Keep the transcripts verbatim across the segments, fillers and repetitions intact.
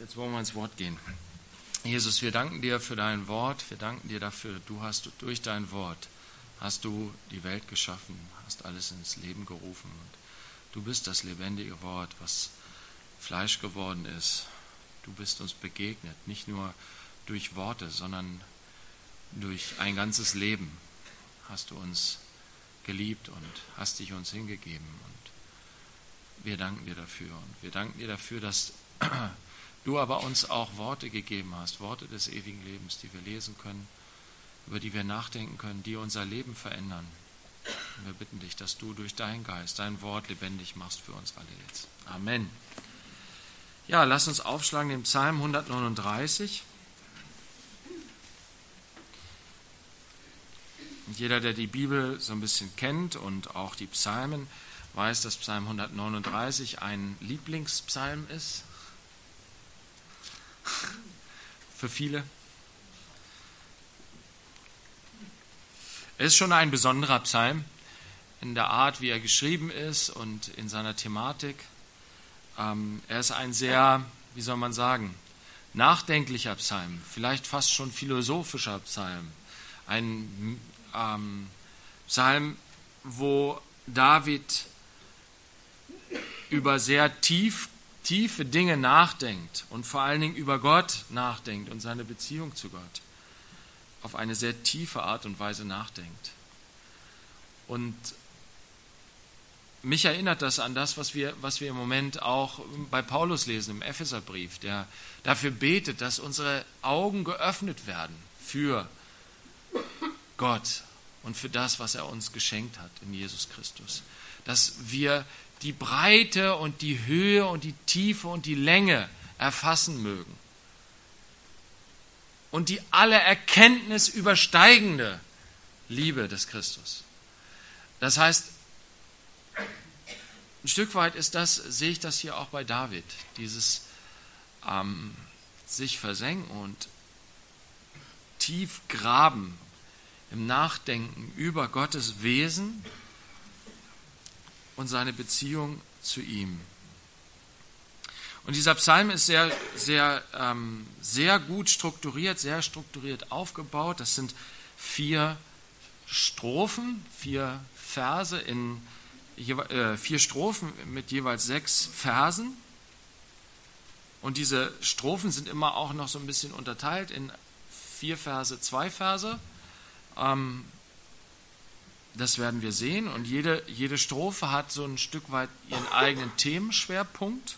Jetzt wollen wir ins Wort gehen. Jesus, wir danken dir für dein Wort. Wir danken dir dafür, du hast durch dein Wort, hast du die Welt geschaffen, hast alles ins Leben gerufen. Und du bist das lebendige Wort, was Fleisch geworden ist. Du bist uns begegnet, nicht nur durch Worte, sondern durch ein ganzes Leben hast du uns geliebt und hast dich uns hingegeben. Und wir danken dir dafür. Und wir danken dir dafür, dass du aber uns auch Worte gegeben hast, Worte des ewigen Lebens, die wir lesen können, über die wir nachdenken können, die unser Leben verändern. Und wir bitten dich, dass du durch deinen Geist, dein Wort lebendig machst für uns alle jetzt. Amen. Ja, lass uns aufschlagen den Psalm hundertneununddreißig. Und jeder, der die Bibel so ein bisschen kennt und auch die Psalmen, weiß, dass Psalm hundertneununddreißig ein Lieblingspsalm ist. Für viele. Er ist schon ein besonderer Psalm in der Art, wie er geschrieben ist und in seiner Thematik. Ähm, er ist ein sehr, wie soll man sagen, nachdenklicher Psalm, vielleicht fast schon philosophischer Psalm. Ein ähm, Psalm, wo David über sehr tief tiefe Dinge nachdenkt und vor allen Dingen über Gott nachdenkt und seine Beziehung zu Gott auf eine sehr tiefe Art und Weise nachdenkt. Und mich erinnert das an das, was wir, was wir im Moment auch bei Paulus lesen im Epheserbrief, der dafür betet, dass unsere Augen geöffnet werden für Gott und für das, was er uns geschenkt hat in Jesus Christus. Dass wir die Breite und die Höhe und die Tiefe und die Länge erfassen mögen. Und die alle Erkenntnis übersteigende Liebe des Christus. Das heißt, ein Stück weit ist das, sehe ich das hier auch bei David, dieses ähm, sich versenken und tief graben im Nachdenken über Gottes Wesen und seine Beziehung zu ihm. Und dieser Psalm ist sehr, sehr, ähm, sehr gut strukturiert, sehr strukturiert aufgebaut. Das sind vier Strophen, vier Verse in äh, vier Strophen mit jeweils sechs Versen. Und diese Strophen sind immer auch noch so ein bisschen unterteilt in vier Verse, zwei Verse. Ähm, Das werden wir sehen. Und jede, jede Strophe hat so ein Stück weit ihren eigenen Themenschwerpunkt.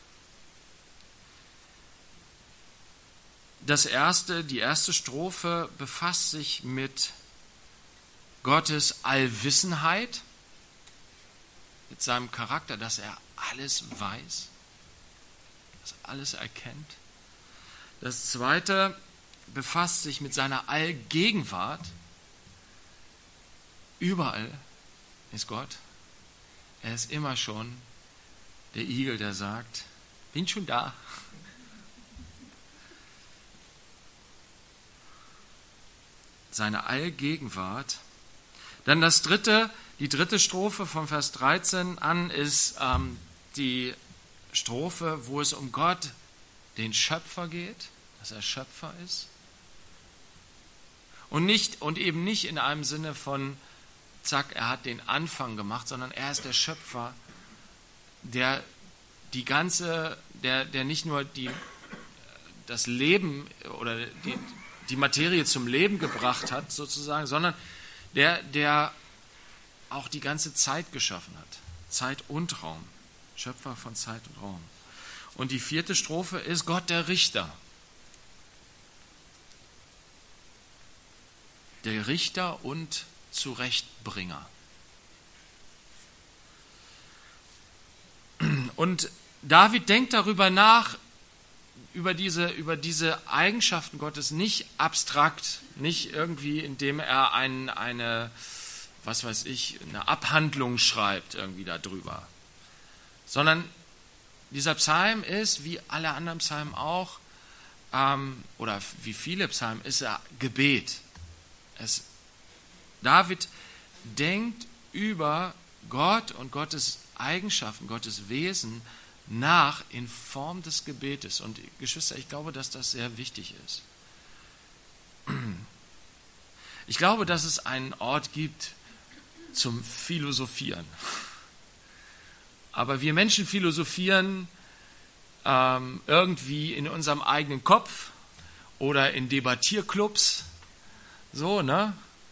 Das erste, die erste Strophe befasst sich mit Gottes Allwissenheit, mit seinem Charakter, dass er alles weiß, dass er alles erkennt. Das zweite befasst sich mit seiner Allgegenwart. Überall ist Gott. Er ist immer schon der Igel, der sagt, bin schon da. Seine Allgegenwart. Dann das dritte, die dritte Strophe von Vers dreizehn an ist ähm, die Strophe, wo es um Gott, den Schöpfer geht, dass er Schöpfer ist. Und, nicht, und eben nicht in einem Sinne von zack, er hat den Anfang gemacht, sondern er ist der Schöpfer, der die ganze, der, der nicht nur die, das Leben oder die, die Materie zum Leben gebracht hat, sozusagen, sondern der, der auch die ganze Zeit geschaffen hat. Zeit und Raum. Schöpfer von Zeit und Raum. Und die vierte Strophe ist Gott der Richter. Der Richter und Zurechtbringer. Und David denkt darüber nach, über diese, über diese Eigenschaften Gottes, nicht abstrakt, nicht irgendwie, indem er ein, eine, was weiß ich, eine Abhandlung schreibt irgendwie darüber, sondern dieser Psalm ist, wie alle anderen Psalmen auch, ähm, oder wie viele Psalmen, ist er Gebet. Es David denkt über Gott und Gottes Eigenschaften, Gottes Wesen nach in Form des Gebetes. Und Geschwister, ich glaube, dass das sehr wichtig ist. Ich glaube, dass es einen Ort gibt zum Philosophieren. Aber wir Menschen philosophieren ähm, irgendwie in unserem eigenen Kopf oder in Debattierclubs. So, ne?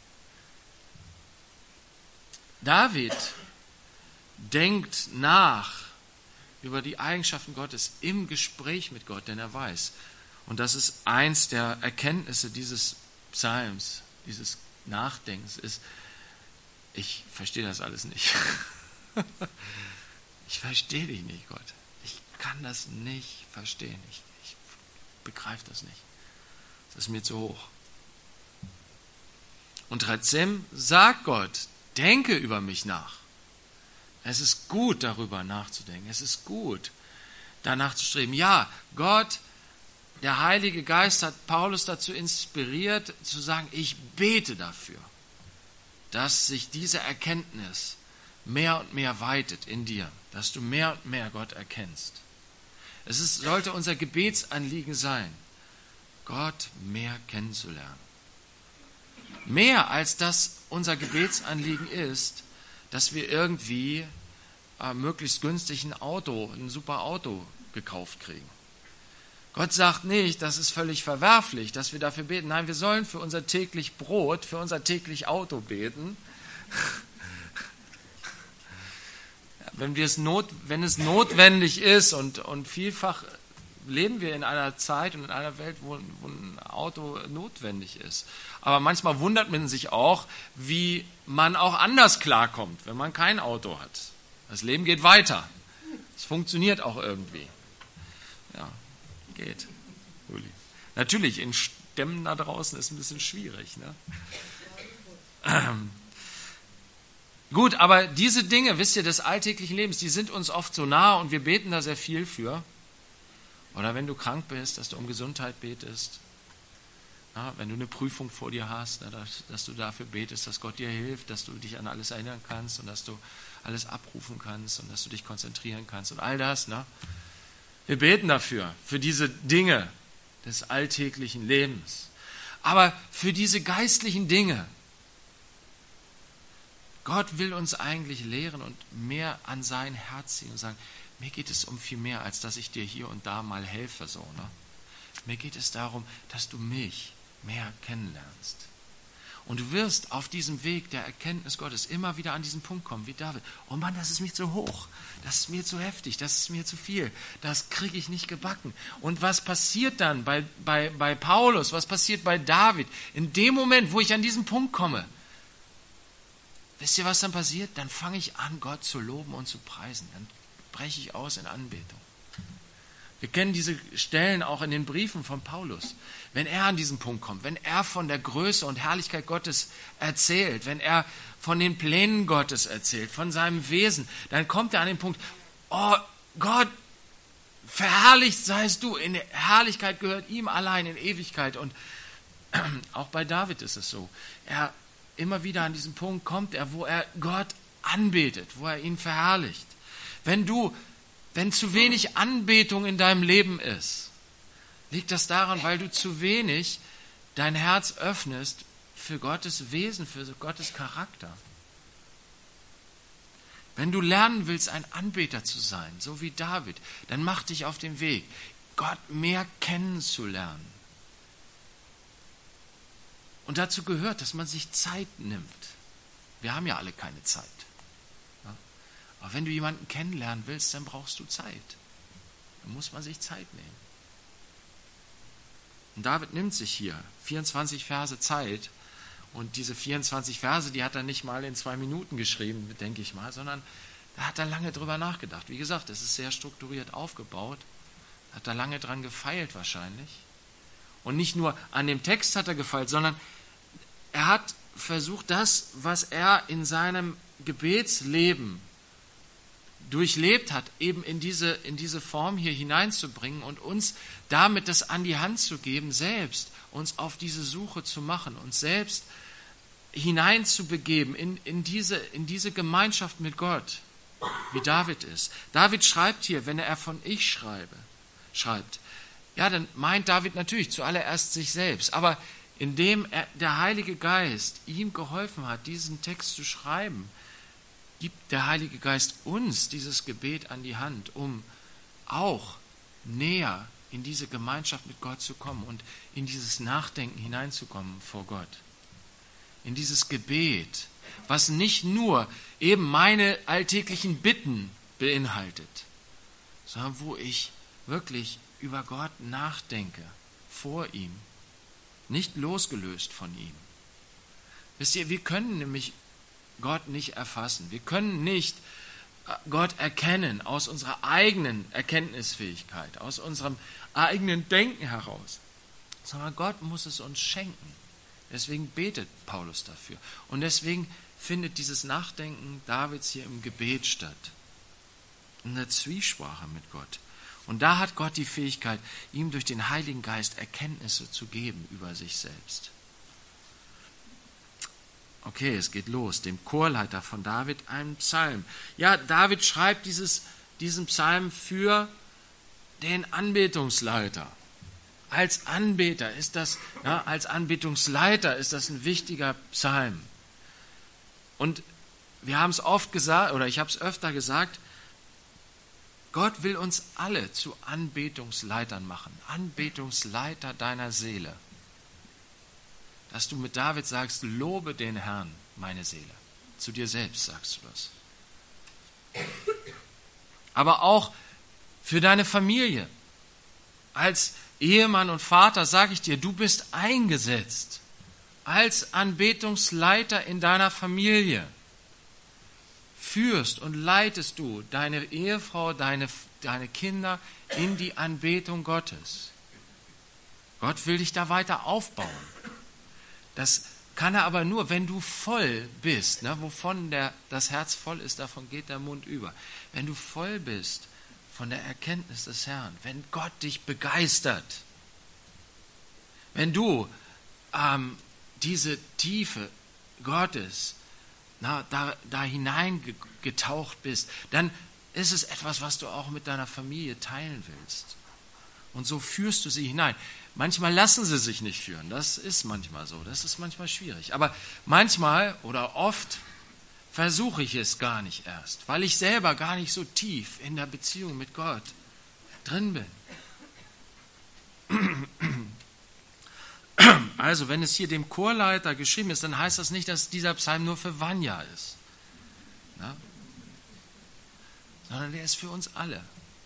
David denkt nach über die Eigenschaften Gottes im Gespräch mit Gott, denn er weiß. Und das ist eins der Erkenntnisse dieses Psalms, dieses Nachdenkens, ist, ich verstehe das alles nicht. Ich verstehe dich nicht, Gott. Ich kann das nicht verstehen. Ich, ich begreife das nicht. Das ist mir zu hoch. Und trotzdem sagt Gott, denke über mich nach. Es ist gut, darüber nachzudenken. Es ist gut, danach zu streben. Ja, Gott, der Heilige Geist hat Paulus dazu inspiriert, zu sagen, ich bete dafür, dass sich diese Erkenntnis mehr und mehr weitet in dir, dass du mehr und mehr Gott erkennst. Es ist, sollte unser Gebetsanliegen sein, Gott mehr kennenzulernen. Mehr als das unser Gebetsanliegen ist, dass wir irgendwie äh, möglichst günstig ein Auto, ein super Auto gekauft kriegen. Gott sagt nicht, das ist völlig verwerflich, dass wir dafür beten. Nein, wir sollen für unser täglich Brot, für unser täglich Auto beten. Wenn, wir es not, wenn es notwendig ist und, und vielfach leben wir in einer Zeit und in einer Welt, wo, wo ein Auto notwendig ist. Aber manchmal wundert man sich auch, wie man auch anders klarkommt, wenn man kein Auto hat. Das Leben geht weiter. Es funktioniert auch irgendwie. Ja, geht. Natürlich, in Stämmen da draußen ist es ein bisschen schwierig. Ne? Ähm. Gut, aber diese Dinge, wisst ihr, des alltäglichen Lebens, die sind uns oft so nah und wir beten da sehr viel für. Oder wenn du krank bist, dass du um Gesundheit betest. Ja, wenn du eine Prüfung vor dir hast, na, dass, dass du dafür betest, dass Gott dir hilft, dass du dich an alles erinnern kannst und dass du alles abrufen kannst und dass du dich konzentrieren kannst und all das. Ne? Wir beten dafür, für diese Dinge des alltäglichen Lebens. Aber für diese geistlichen Dinge, Gott will uns eigentlich lehren und mehr an sein Herz ziehen und sagen, mir geht es um viel mehr, als dass ich dir hier und da mal helfe. So, ne? Mir geht es darum, dass du mich mehr kennenlernst. Und du wirst auf diesem Weg der Erkenntnis Gottes immer wieder an diesen Punkt kommen, wie David. Oh Mann, das ist mir zu hoch, das ist mir zu heftig, das ist mir zu viel, das kriege ich nicht gebacken. Und was passiert dann bei, bei, bei Paulus, was passiert bei David? In dem Moment, wo ich an diesen Punkt komme, wisst ihr, was dann passiert? Dann fange ich an, Gott zu loben und zu preisen. Dann breche ich aus in Anbetung. Wir kennen diese Stellen auch in den Briefen von Paulus. Wenn er an diesen Punkt kommt, wenn er von der Größe und Herrlichkeit Gottes erzählt, wenn er von den Plänen Gottes erzählt, von seinem Wesen, dann kommt er an den Punkt, oh Gott, verherrlicht seist du, in Herrlichkeit gehört ihm allein in Ewigkeit. Und auch bei David ist es so. Er immer wieder an diesen Punkt kommt er, wo er Gott anbetet, wo er ihn verherrlicht. Wenn du, wenn zu wenig Anbetung in deinem Leben ist, liegt das daran, weil du zu wenig dein Herz öffnest für Gottes Wesen, für Gottes Charakter. Wenn du lernen willst, ein Anbeter zu sein, so wie David, dann mach dich auf den Weg, Gott mehr kennenzulernen. Und dazu gehört, dass man sich Zeit nimmt. Wir haben ja alle keine Zeit. Ja? Aber wenn du jemanden kennenlernen willst, dann brauchst du Zeit. Dann muss man sich Zeit nehmen. Und David nimmt sich hier vierundzwanzig Verse Zeit. Und diese vierundzwanzig Verse, die hat er nicht mal in zwei Minuten geschrieben, denke ich mal, sondern da hat er lange drüber nachgedacht. Wie gesagt, es ist sehr strukturiert aufgebaut. Da hat er lange dran gefeilt wahrscheinlich. Und nicht nur an dem Text hat er gefeilt, sondern er hat versucht, das, was er in seinem Gebetsleben durchlebt hat, eben in diese, in diese Form hier hineinzubringen und uns damit das an die Hand zu geben, selbst uns auf diese Suche zu machen, uns selbst hineinzubegeben in, in, diese, in diese Gemeinschaft mit Gott. wie David ist. David schreibt hier, wenn er von ich schreibe, schreibt, ja, dann meint David natürlich zuallererst sich selbst, aber indem er, der Heilige Geist ihm geholfen hat, diesen Text zu schreiben, gibt der Heilige Geist uns dieses Gebet an die Hand, um auch näher in diese Gemeinschaft mit Gott zu kommen und in dieses Nachdenken hineinzukommen vor Gott. In dieses Gebet, was nicht nur eben meine alltäglichen Bitten beinhaltet, sondern wo ich wirklich über Gott nachdenke, vor ihm, nicht losgelöst von ihm. Wisst ihr, wir können nämlich Gott nicht erfassen. Wir können nicht Gott erkennen aus unserer eigenen Erkenntnisfähigkeit, aus unserem eigenen Denken heraus, sondern Gott muss es uns schenken. Deswegen betet Paulus dafür. Und deswegen findet dieses Nachdenken Davids hier im Gebet statt, in der Zwiesprache mit Gott. Und da hat Gott die Fähigkeit, ihm durch den Heiligen Geist Erkenntnisse zu geben über sich selbst. Okay, es geht los, dem Chorleiter von David einen Psalm. Ja, David schreibt dieses, diesen Psalm für den Anbetungsleiter. Als Anbeter ist das, ja, als Anbetungsleiter ist das ein wichtiger Psalm. Und wir haben es oft gesagt, oder ich habe es öfter gesagt, Gott will uns alle zu Anbetungsleitern machen, Anbetungsleiter deiner Seele. Dass du mit David sagst, lobe den Herrn, meine Seele. Zu dir selbst sagst du das. Aber auch für deine Familie. Als Ehemann und Vater sage ich dir, du bist eingesetzt als Anbetungsleiter in deiner Familie. Führst und leitest du deine Ehefrau, deine, deine Kinder in die Anbetung Gottes. Gott will dich da weiter aufbauen. Das kann er aber nur, wenn du voll bist, ne, wovon der, das Herz voll ist, davon geht der Mund über. Wenn du voll bist von der Erkenntnis des Herrn, wenn Gott dich begeistert, wenn du ähm, diese Tiefe Gottes na, da, da hineingetaucht bist, dann ist es etwas, was du auch mit deiner Familie teilen willst. Und so führst du sie hinein. Manchmal lassen sie sich nicht führen, das ist manchmal so, das ist manchmal schwierig. Aber manchmal oder oft versuche ich es gar nicht erst, weil ich selber gar nicht so tief in der Beziehung mit Gott drin bin. Also, wenn es hier dem Chorleiter geschrieben ist, dann heißt das nicht, dass dieser Psalm nur für Vanja ist, na? Sondern der ist für uns alle.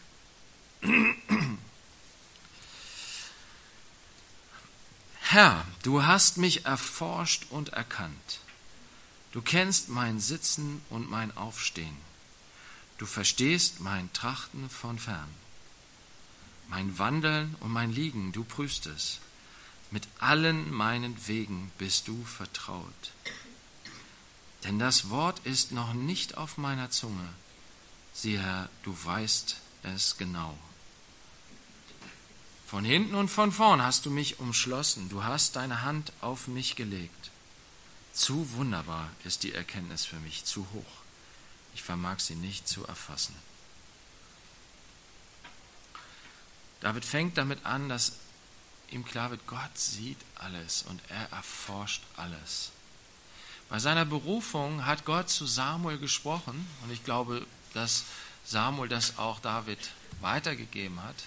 Herr, du hast mich erforscht und erkannt. Du kennst mein Sitzen und mein Aufstehen. Du verstehst mein Trachten von fern. Mein Wandeln und mein Liegen, du prüfst es. Mit allen meinen Wegen bist du vertraut. Denn das Wort ist noch nicht auf meiner Zunge. Siehe, Herr, du weißt es genau. Von hinten und von vorn hast du mich umschlossen. Du hast deine Hand auf mich gelegt. Zu wunderbar ist die Erkenntnis für mich, zu hoch. Ich vermag sie nicht zu erfassen. David fängt damit an, dass ihm klar wird, Gott sieht alles und er erforscht alles. Bei seiner Berufung hat Gott zu Samuel gesprochen und ich glaube, dass Samuel das auch David weitergegeben hat.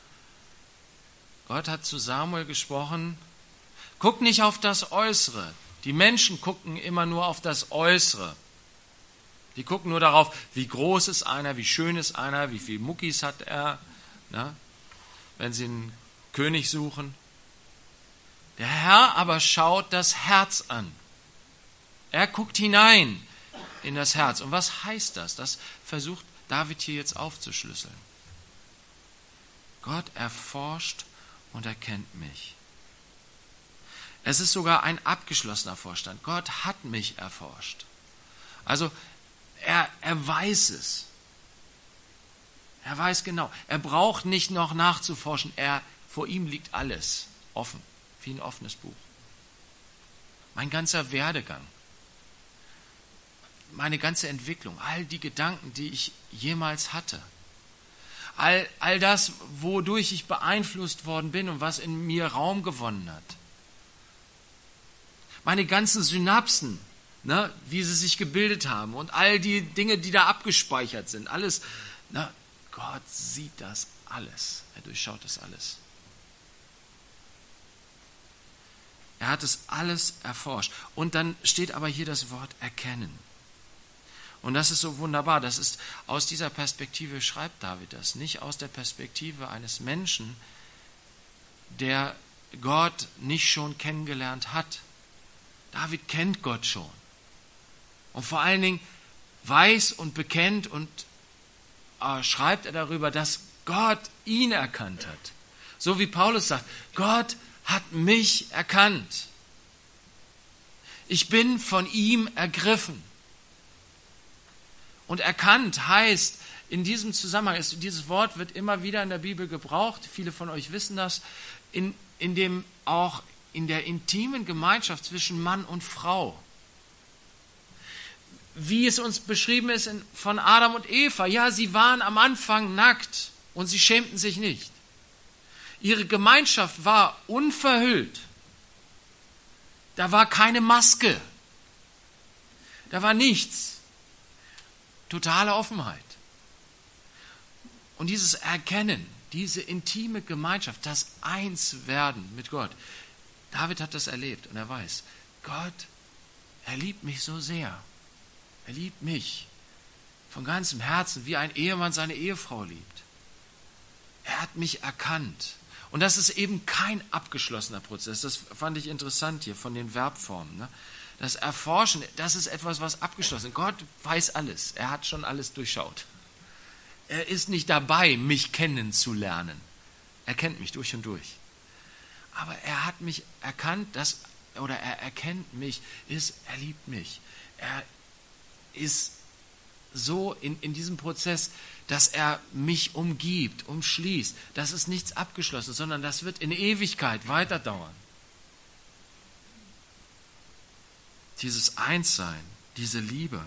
Gott hat zu Samuel gesprochen, guck nicht auf das Äußere. Die Menschen gucken immer nur auf das Äußere. Die gucken nur darauf, wie groß ist einer, wie schön ist einer, wie viele Muckis hat er, na, wenn sie einen König suchen. Der Herr aber schaut das Herz an. Er guckt hinein in das Herz. Und was heißt das? Das versucht David hier jetzt aufzuschlüsseln. Gott erforscht und erkennt mich. Es ist sogar ein abgeschlossener Vorstand. Gott hat mich erforscht. Also er, er weiß es. Er weiß genau. Er braucht nicht noch nachzuforschen. Er, vor ihm liegt alles offen, wie ein offenes Buch. Mein ganzer Werdegang. meine ganze Entwicklung, all die Gedanken, die ich jemals hatte, all, all das, wodurch ich beeinflusst worden bin und was in mir Raum gewonnen hat, meine ganzen Synapsen, ne, wie sie sich gebildet haben und all die Dinge, die da abgespeichert sind, alles, ne, Gott sieht das alles, er durchschaut das alles. Er hat es alles erforscht. Und dann steht aber hier das Wort erkennen. Und das ist so wunderbar. Das ist aus dieser Perspektive schreibt David das. Nicht aus der Perspektive eines Menschen, der Gott nicht schon kennengelernt hat. David kennt Gott schon. Und vor allen Dingen weiß und bekennt und äh, schreibt er darüber, dass Gott ihn erkannt hat. So wie Paulus sagt, Gott hat mich erkannt. Ich bin von ihm ergriffen. Und erkannt heißt, in diesem Zusammenhang, ist, dieses Wort wird immer wieder in der Bibel gebraucht, viele von euch wissen das, in, in dem auch in der intimen Gemeinschaft zwischen Mann und Frau. Wie es uns beschrieben ist in, von Adam und Eva, ja, sie waren am Anfang nackt und sie schämten sich nicht. Ihre Gemeinschaft war unverhüllt. Da war keine Maske. Da war nichts. Totale Offenheit. Und dieses Erkennen, diese intime Gemeinschaft, das Einswerden mit Gott. David hat das erlebt und er weiß, Gott, er liebt mich so sehr. Er liebt mich von ganzem Herzen, wie ein Ehemann seine Ehefrau liebt. Er hat mich erkannt. Und das ist eben kein abgeschlossener Prozess. Das fand ich interessant hier von den Verbformen. Ne? Das Erforschen, das ist etwas, was abgeschlossen ist. Gott weiß alles. Er hat schon alles durchschaut. Er ist nicht dabei, mich kennenzulernen. Er kennt mich durch und durch. Aber er hat mich erkannt, dass, oder er erkennt mich, ist, er liebt mich. Er ist so in, in diesem Prozess, dass er mich umgibt, umschließt. Das ist nichts Abgeschlossenes, sondern das wird in Ewigkeit weiterdauern. Dieses Einssein, diese Liebe.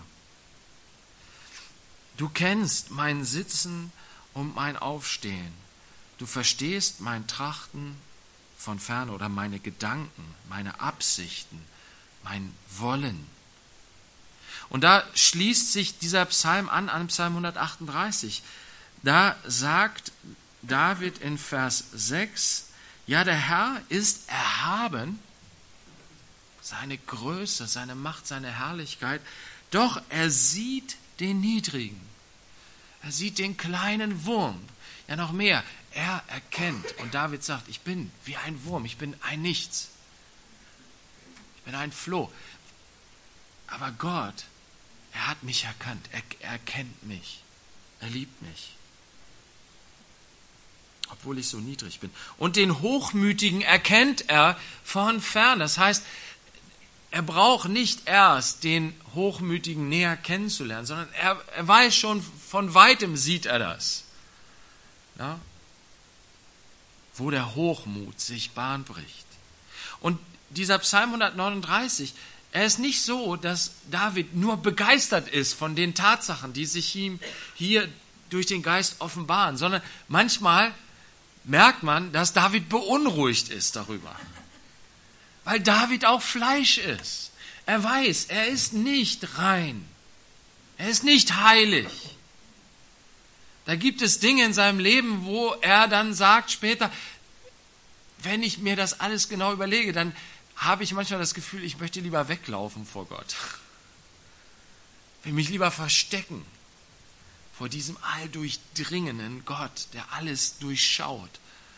Du kennst mein Sitzen und mein Aufstehen. Du verstehst mein Trachten von ferne oder meine Gedanken, meine Absichten, mein Wollen. Und da schließt sich dieser Psalm an, an Psalm hundertachtunddreißig. Da sagt David in Vers sechs, ja, der Herr ist erhaben, seine Größe, seine Macht, seine Herrlichkeit, doch er sieht den Niedrigen. Er sieht den kleinen Wurm. Ja, noch mehr, er erkennt. Und David sagt, ich bin wie ein Wurm, ich bin ein Nichts. Ich bin ein Floh. Aber Gott, er hat mich erkannt, er, er kennt mich, er liebt mich, obwohl ich so niedrig bin. Und den Hochmütigen erkennt er von fern. Das heißt, er braucht nicht erst den Hochmütigen näher kennenzulernen, sondern er, er weiß schon, von weitem sieht er das. Ja? Wo der Hochmut sich Bahn bricht. Und dieser Psalm hundertneununddreißig, er ist nicht so, dass David nur begeistert ist von den Tatsachen, die sich ihm hier durch den Geist offenbaren, sondern manchmal merkt man, dass David beunruhigt ist darüber. Weil David auch Fleisch ist. Er weiß, er ist nicht rein. Er ist nicht heilig. Da gibt es Dinge in seinem Leben, wo er dann sagt später, wenn ich mir das alles genau überlege, dann habe ich manchmal das Gefühl, ich möchte lieber weglaufen vor Gott. Ich will mich lieber verstecken vor diesem alldurchdringenden Gott, der alles durchschaut.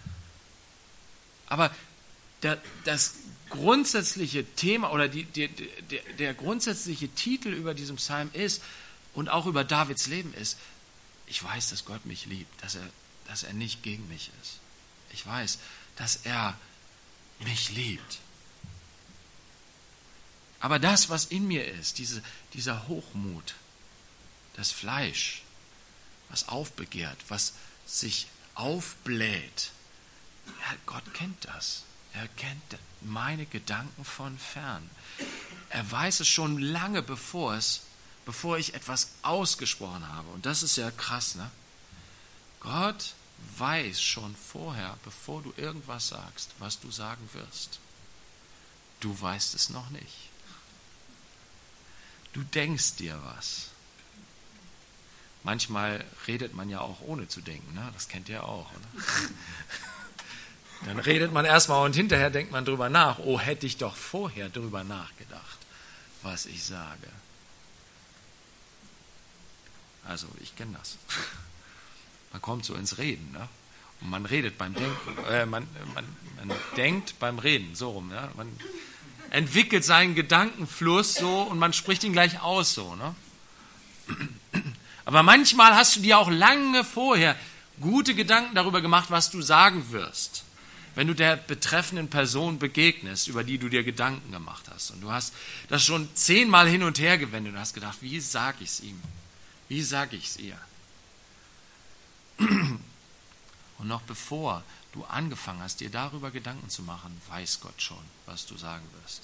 Aber der, das grundsätzliche Thema oder die, die, der, der grundsätzliche Titel über diesem Psalm ist und auch über Davids Leben ist, ich weiß, dass Gott mich liebt, dass er, dass er nicht gegen mich ist. Ich weiß, dass er mich liebt. Aber das, was in mir ist, diese, dieser Hochmut, das Fleisch, was aufbegehrt, was sich aufbläht, ja, Gott kennt das. Er kennt meine Gedanken von fern. Er weiß es schon lange, bevor es bevor ich etwas ausgesprochen habe. Und das ist ja krass, ne? Gott weiß schon vorher, bevor du irgendwas sagst, was du sagen wirst. Du weißt es noch nicht. Du denkst dir was. Manchmal redet man ja auch ohne zu denken, ne? Das kennt ihr auch, oder? Dann redet man erstmal und hinterher denkt man drüber nach. Oh, hätte ich doch vorher drüber nachgedacht, was ich sage. Also, ich kenne das. Man kommt so ins Reden, ne? Und man redet beim Denken, äh, man, man, man denkt beim Reden, so rum, ne? Man entwickelt seinen Gedankenfluss so und man spricht ihn gleich aus, so, ne? Aber manchmal hast du dir auch lange vorher gute Gedanken darüber gemacht, was du sagen wirst, wenn du der betreffenden Person begegnest, über die du dir Gedanken gemacht hast. Und du hast das schon zehnmal hin und her gewendet und hast gedacht, wie sage ich es ihm? Wie sage ich es ihr? Und noch bevor du angefangen hast, dir darüber Gedanken zu machen, weiß Gott schon, was du sagen wirst.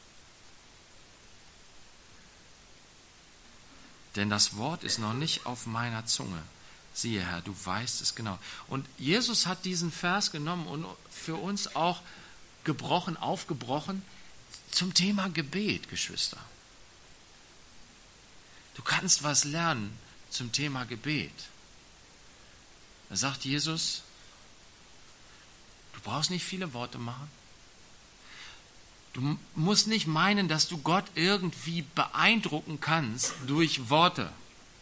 Denn das Wort ist noch nicht auf meiner Zunge. Siehe, Herr, du weißt es genau. Und Jesus hat diesen Vers genommen und für uns auch gebrochen, aufgebrochen zum Thema Gebet, Geschwister. Du kannst was lernen zum Thema Gebet. Da sagt Jesus, du brauchst nicht viele Worte machen. Du musst nicht meinen, dass du Gott irgendwie beeindrucken kannst durch Worte.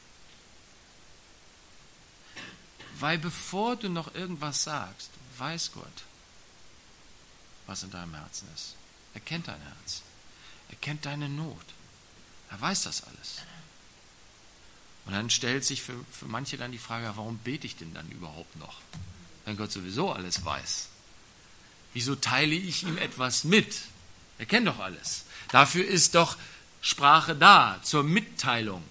Weil bevor du noch irgendwas sagst, weiß Gott, was in deinem Herzen ist. Er kennt dein Herz. Er kennt deine Not. Er weiß das alles. Und dann stellt sich für, für manche dann die Frage, warum bete ich denn dann überhaupt noch? Wenn Gott sowieso alles weiß. Wieso teile ich ihm etwas mit? Er kennt doch alles. Dafür ist doch Sprache da, zur Mitteilung.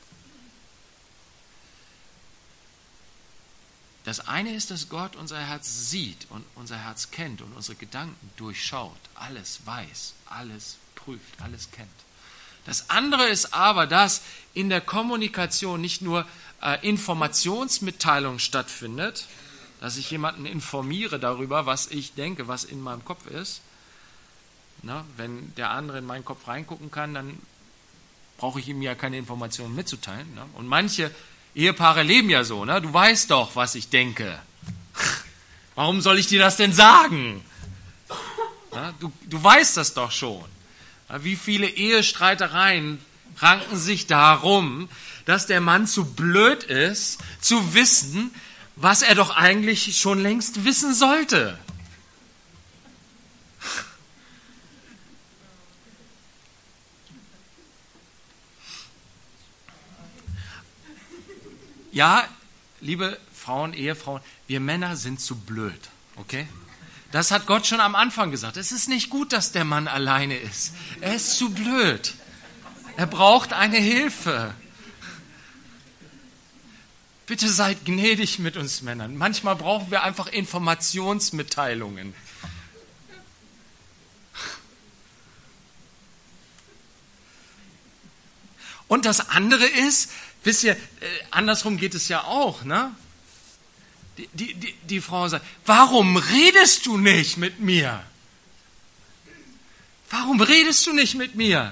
Das eine ist, dass Gott unser Herz sieht und unser Herz kennt und unsere Gedanken durchschaut, alles weiß, alles prüft, alles kennt. Das andere ist aber, dass in der Kommunikation nicht nur äh, Informationsmitteilung stattfindet, dass ich jemanden informiere darüber, was ich denke, was in meinem Kopf ist. Na, wenn der andere in meinen Kopf reingucken kann, dann brauche ich ihm ja keine Informationen mitzuteilen. Ne? Und manche Ehepaare leben ja so, ne? Du weißt doch, was ich denke. Warum soll ich dir das denn sagen? Na, du, du weißt das doch schon. Na, wie viele Ehestreitereien ranken sich darum, dass der Mann zu blöd ist, zu wissen, was er doch eigentlich schon längst wissen sollte. Ja, liebe Frauen, Ehefrauen, wir Männer sind zu blöd, okay? Das hat Gott schon am Anfang gesagt. Es ist nicht gut, dass der Mann alleine ist. Er ist zu blöd. Er braucht eine Hilfe. Bitte seid gnädig mit uns Männern. Manchmal brauchen wir einfach Informationsmitteilungen. Und das andere ist, wisst ihr, andersrum geht es ja auch, ne? Die, die, die, die Frau sagt, warum redest du nicht mit mir? Warum redest du nicht mit mir?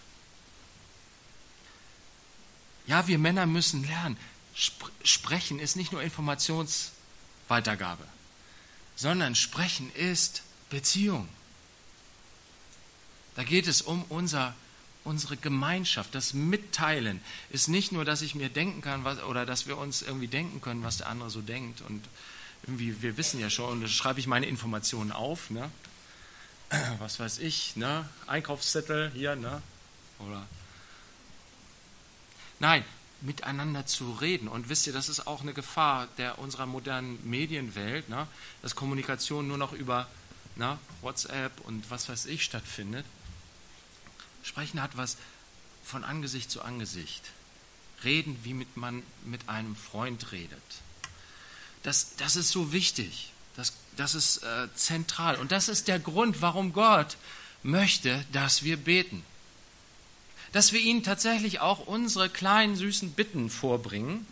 Ja, wir Männer müssen lernen. Sp- Sprechen ist nicht nur Informationsweitergabe, sondern Sprechen ist Beziehung. Da geht es um unser Unsere Gemeinschaft, das Mitteilen ist nicht nur, dass ich mir denken kann, was, oder dass wir uns irgendwie denken können, was der andere so denkt. Und irgendwie, wir wissen ja schon, und da schreibe ich meine Informationen auf, ne? Was weiß ich, ne? Einkaufszettel hier, ne? Oder nein, miteinander zu reden. Und wisst ihr, das ist auch eine Gefahr der unserer modernen Medienwelt, ne? Dass Kommunikation nur noch über ne, WhatsApp und was weiß ich stattfindet. Sprechen hat was von Angesicht zu Angesicht. Reden, wie mit man mit einem Freund redet. Das, das ist so wichtig. Das, das ist äh, zentral. Und das ist der Grund, warum Gott möchte, dass wir beten. dass wir ihm tatsächlich auch unsere kleinen, süßen Bitten vorbringen,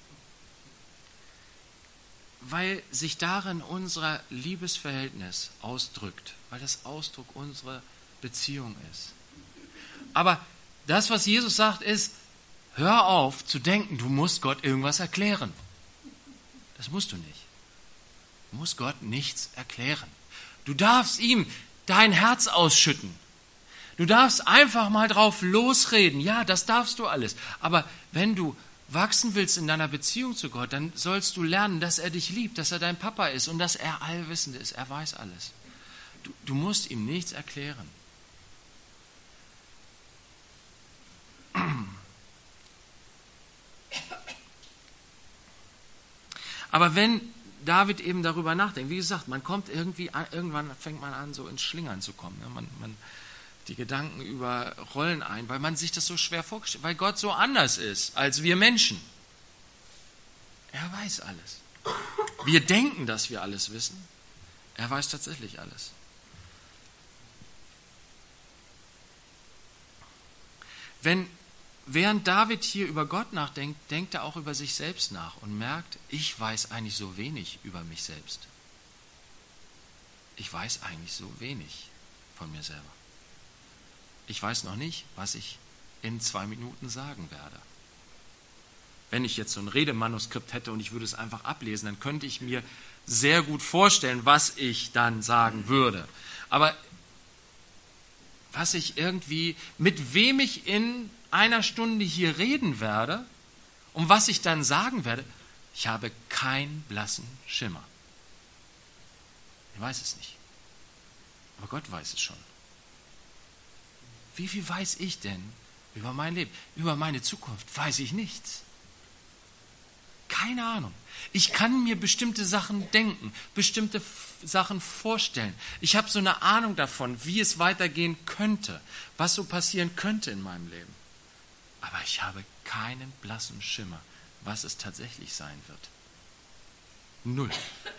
weil sich darin unser Liebesverhältnis ausdrückt, weil das Ausdruck unserer Beziehung ist. Aber das, was Jesus sagt, ist, hör auf zu denken, du musst Gott irgendwas erklären. Das musst du nicht. Du musst Gott nichts erklären. Du darfst ihm dein Herz ausschütten. Du darfst einfach mal drauf losreden. Ja, das darfst du alles. Aber wenn du wachsen willst in deiner Beziehung zu Gott, dann sollst du lernen, dass er dich liebt, dass er dein Papa ist und dass er allwissend ist. Er weiß alles. Du, du musst ihm nichts erklären. Aber wenn David eben darüber nachdenkt, wie gesagt, man kommt irgendwie, irgendwann fängt man an, so ins Schlingern zu kommen. Man, man, die Gedanken überrollen ein, weil man sich das so schwer vorstellt, weil Gott so anders ist als wir Menschen. Er weiß alles. Wir denken, dass wir alles wissen. Er weiß tatsächlich alles. Wenn Während David hier über Gott nachdenkt, denkt er auch über sich selbst nach und merkt, ich weiß eigentlich so wenig über mich selbst. Ich weiß eigentlich so wenig von mir selber. Ich weiß noch nicht, was ich in zwei Minuten sagen werde. Wenn ich jetzt so ein Redemanuskript hätte und ich würde es einfach ablesen, dann könnte ich mir sehr gut vorstellen, was ich dann sagen würde. Aber was ich irgendwie, mit wem ich in einer Stunde hier reden werde und was ich dann sagen werde, ich habe keinen blassen Schimmer. Ich weiß es nicht. Aber Gott weiß es schon. Wie viel weiß ich denn über mein Leben? Über meine Zukunft weiß ich nichts. Keine Ahnung. Ich kann mir bestimmte Sachen denken, bestimmte Sachen vorstellen. Ich habe so eine Ahnung davon, wie es weitergehen könnte, was so passieren könnte in meinem Leben. Aber ich habe keinen blassen Schimmer, was es tatsächlich sein wird. Null.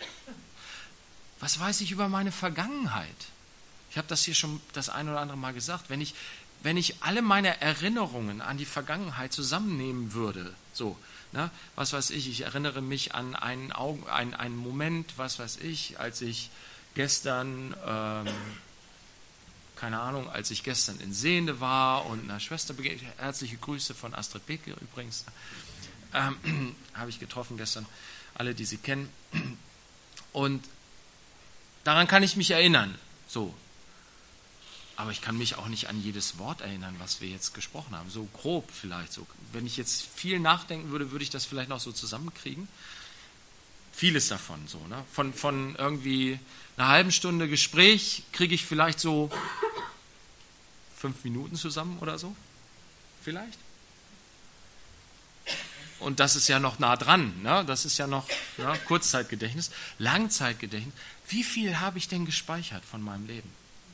Was weiß ich über meine Vergangenheit? Ich habe das hier schon das ein oder andere Mal gesagt. Wenn ich, wenn ich alle meine Erinnerungen an die Vergangenheit zusammennehmen würde, so, ne, was weiß ich, ich erinnere mich an einen, Augen, einen, einen Moment, was weiß ich, als ich gestern... Ähm, Keine Ahnung, als ich gestern in Sehende war und einer Schwester begegnet, herzliche Grüße von Astrid Beke übrigens, ähm, habe ich getroffen gestern, alle, die sie kennen. Und daran kann ich mich erinnern, so. Aber ich kann mich auch nicht an jedes Wort erinnern, was wir jetzt gesprochen haben, so grob vielleicht. So. Wenn ich jetzt viel nachdenken würde, würde ich das vielleicht noch so zusammenkriegen. Vieles davon, so, ne? Von, von irgendwie einer halben Stunde Gespräch kriege ich vielleicht so fünf Minuten zusammen oder so. Vielleicht. Und das ist ja noch nah dran, ne? Das ist ja noch, ne? Kurzzeitgedächtnis. Langzeitgedächtnis. Wie viel habe ich denn gespeichert von meinem Leben?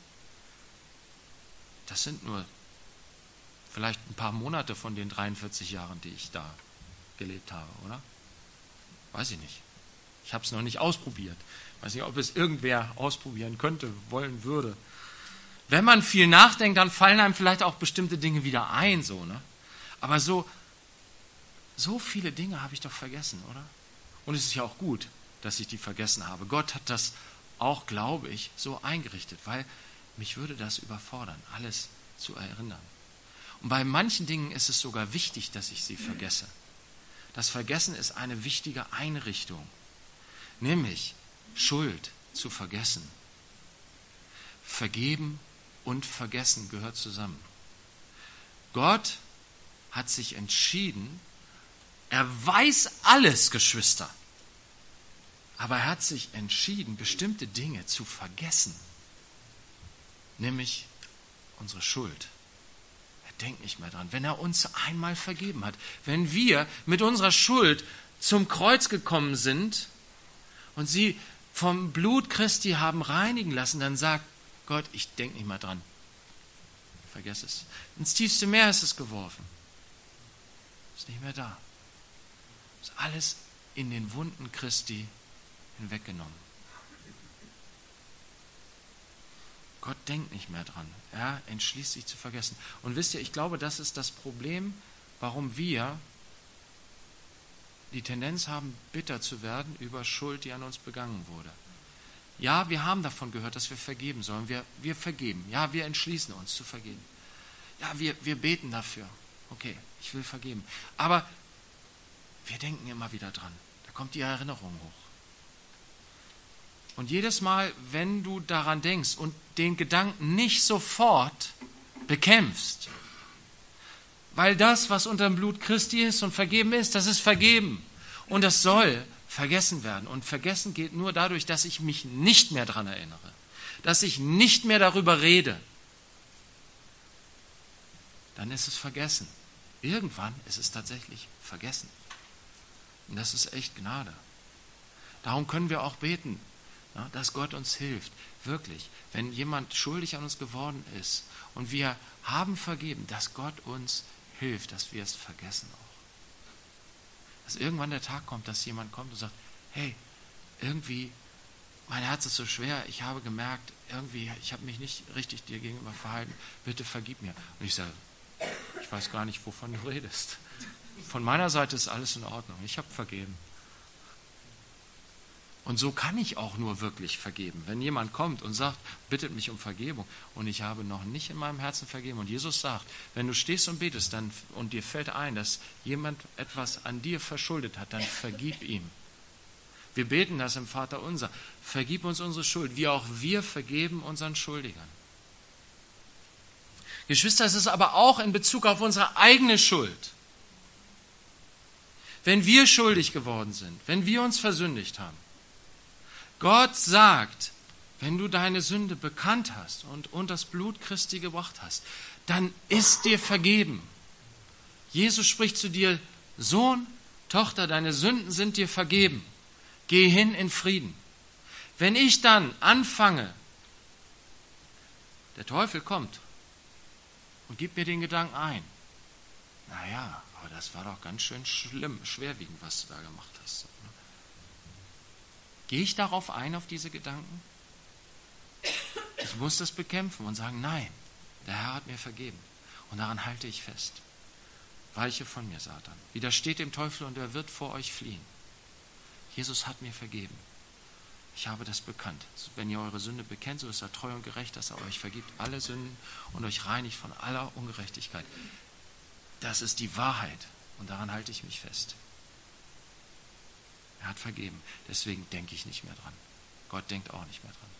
Das sind nur vielleicht ein paar Monate von den dreiundvierzig Jahren, die ich da gelebt habe, oder? Weiß ich nicht. Ich habe es noch nicht ausprobiert. Ich weiß nicht, ob es irgendwer ausprobieren könnte, wollen würde. Wenn man viel nachdenkt, dann fallen einem vielleicht auch bestimmte Dinge wieder ein, so, ne? Aber so, so viele Dinge habe ich doch vergessen, oder? Und es ist ja auch gut, dass ich die vergessen habe. Gott hat das auch, glaube ich, so eingerichtet, weil mich würde das überfordern, alles zu erinnern. Und bei manchen Dingen ist es sogar wichtig, dass ich sie vergesse. Das Vergessen ist eine wichtige Einrichtung. Nämlich Schuld zu vergessen. Vergeben und vergessen gehört zusammen. Gott hat sich entschieden, er weiß alles, Geschwister, aber er hat sich entschieden, bestimmte Dinge zu vergessen. Nämlich unsere Schuld. Er denkt nicht mehr dran. Wenn er uns einmal vergeben hat, wenn wir mit unserer Schuld zum Kreuz gekommen sind, und sie vom Blut Christi haben reinigen lassen, dann sagt Gott, ich denke nicht mehr dran. Vergiss es. Ins tiefste Meer ist es geworfen. Ist nicht mehr da. Ist alles in den Wunden Christi hinweggenommen. Gott denkt nicht mehr dran. Er entschließt sich zu vergessen. Und wisst ihr, ich glaube, das ist das Problem, warum wir die Tendenz haben, bitter zu werden über Schuld, die an uns begangen wurde. Ja, wir haben davon gehört, dass wir vergeben sollen. Wir, wir vergeben. Ja, wir entschließen uns zu vergeben. Ja, wir, wir beten dafür. Okay, ich will vergeben. Aber wir denken immer wieder dran. Da kommt die Erinnerung hoch. Und jedes Mal, wenn du daran denkst und den Gedanken nicht sofort bekämpfst, weil das, was unter dem Blut Christi ist und vergeben ist, das ist vergeben. Und das soll vergessen werden. Und vergessen geht nur dadurch, dass ich mich nicht mehr daran erinnere, dass ich nicht mehr darüber rede. Dann ist es vergessen. Irgendwann ist es tatsächlich vergessen. Und das ist echt Gnade. Darum können wir auch beten, dass Gott uns hilft. Wirklich, wenn jemand schuldig an uns geworden ist und wir haben vergeben, dass Gott uns hilft, dass wir es vergessen auch. Dass irgendwann der Tag kommt, dass jemand kommt und sagt, hey, irgendwie, mein Herz ist so schwer, ich habe gemerkt, irgendwie, ich habe mich nicht richtig dir gegenüber verhalten, bitte vergib mir. Und ich sage, ich weiß gar nicht, wovon du redest. Von meiner Seite ist alles in Ordnung, ich habe vergeben. Und so kann ich auch nur wirklich vergeben. Wenn jemand kommt und sagt, bittet mich um Vergebung und ich habe noch nicht in meinem Herzen vergeben. Und Jesus sagt, wenn du stehst und betest dann, und dir fällt ein, dass jemand etwas an dir verschuldet hat, dann vergib ihm. Wir beten das im Vater unser. Vergib uns unsere Schuld, wie auch wir vergeben unseren Schuldigern. Geschwister, es ist aber auch in Bezug auf unsere eigene Schuld. Wenn wir schuldig geworden sind, wenn wir uns versündigt haben, Gott sagt, wenn du deine Sünde bekannt hast und unter das Blut Christi gebracht hast, dann ist dir vergeben. Jesus spricht zu dir, Sohn, Tochter, deine Sünden sind dir vergeben. Geh hin in Frieden. Wenn ich dann anfange, der Teufel kommt und gibt mir den Gedanken ein, naja, aber das war doch ganz schön schlimm, schwerwiegend, was du da gemacht hast. Gehe ich darauf ein, auf diese Gedanken? Ich muss das bekämpfen und sagen, nein, der Herr hat mir vergeben. Und daran halte ich fest. Weiche von mir, Satan. Widersteht dem Teufel und er wird vor euch fliehen. Jesus hat mir vergeben. Ich habe das bekannt. Wenn ihr eure Sünde bekennt, so ist er treu und gerecht, dass er euch vergibt alle Sünden und euch reinigt von aller Ungerechtigkeit. Das ist die Wahrheit und daran halte ich mich fest. Er hat vergeben. Deswegen denke ich nicht mehr dran. Gott denkt auch nicht mehr dran.